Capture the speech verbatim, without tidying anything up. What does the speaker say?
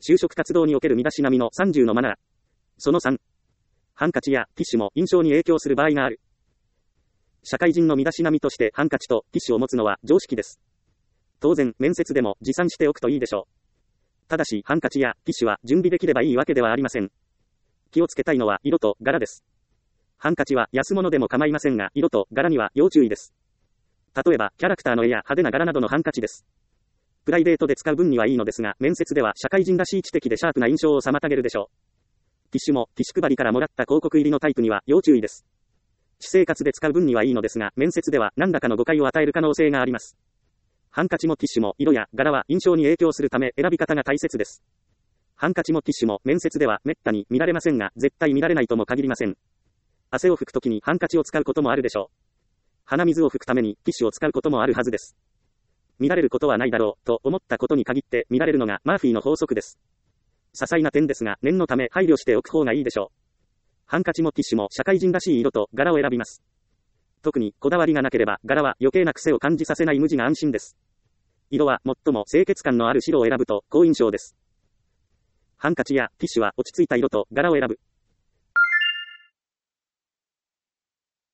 就職活動における身だしなみのさんじゅうのマナー。そのさん。ハンカチやティッシュも印象に影響する場合がある。社会人の身だしなみとしてハンカチとティッシュを持つのは常識です。当然、面接でも持参しておくといいでしょう。ただし、ハンカチやティッシュは準備できればいいわけではありません。気をつけたいのは色と柄です。ハンカチは安物でも構いませんが、色と柄には要注意です。例えば、キャラクターの絵や派手な柄などのハンカチです。プライベートで使う分にはいいのですが、面接では社会人らしい知的でシャープな印象を妨げるでしょう。ティッシュもティッシュ配りからもらった広告入りのタイプには要注意です。私生活で使う分にはいいのですが、面接では何らかの誤解を与える可能性があります。ハンカチもティッシュも色や柄は印象に影響するため選び方が大切です。ハンカチもティッシュも面接では滅多に見られませんが、絶対見られないとも限りません。汗を拭くときにハンカチを使うこともあるでしょう。鼻水を拭くためにティッシュを使うこともあるはずです。見られることはないだろうと思ったことに限って見られるのがマーフィーの法則です。些細な点ですが念のため配慮しておく方がいいでしょう。ハンカチもティッシュも社会人らしい色と柄を選びます。特にこだわりがなければ柄は余計な癖を感じさせない無地が安心です。色は最も清潔感のある白を選ぶと好印象です。ハンカチやティッシュは落ち着いた色と柄を選ぶ。